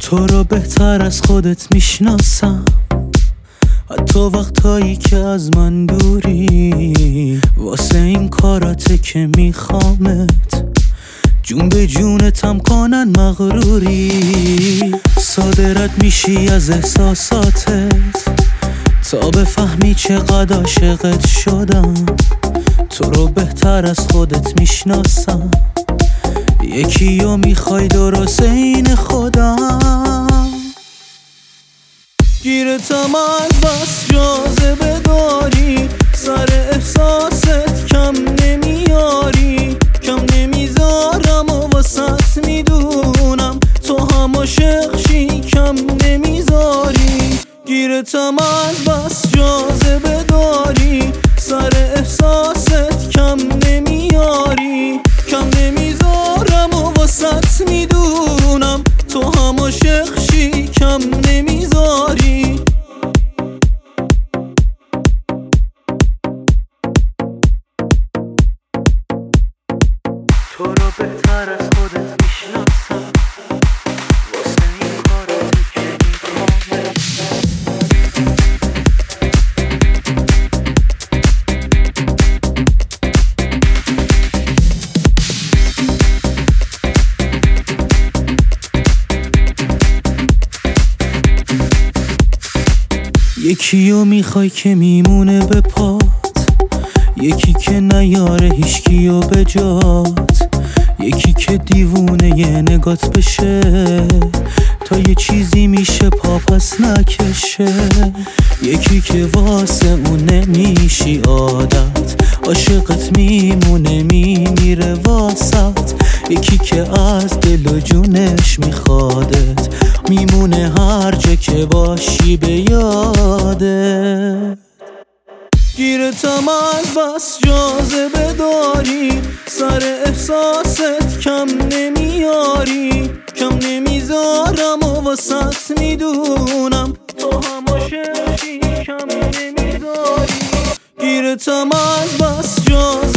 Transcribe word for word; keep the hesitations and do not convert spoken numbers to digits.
تو رو بهتر از خودت میشناسم، حتی وقتایی که از من دوری. واسه این کاراته که میخوامت جون به جونتم کنن مغروری. صادرت میشی از احساساتت تا بفهمی چقدر عاشقت شدم. تو رو بهتر از خودت میشناسم، یکی رو میخوای درست این خودم. گیرتم از بس جاذبه داری، سر احساست کم نمیاری. کم نمیذارم و واسط میدونم تو هم عاشقشی، کم نمیذاری. گیرتم از بس جاذبه داری، سر احساست کم نمیاری. کم نمیذارم و واسط میدونم تو هم عاشقشی، کم نمیذاری. تو رو بهتر از خودت میشناسم، واسه این کاراتو که میکنم. یکی رو میخوای که میمونه به پات، یکی که نیاره هیچکیو به جات. یکی که دیوونه یه نگات بشه تا یه چیزی میشه پا پس نکشه. یکی که واسه اون نمیشی عادت، عاشقت میمونه میمیره واسط. یکی که از دل و جونش میخوادت، میمونه هر جا که باشی به یادت. گیرتم از بس جاذبه داری، سر احساست کم نمیاری. کم نمیذارم و واسط میدونم تو هم عاشقی، کم نمیذاری. گیرتم از بس جاذبه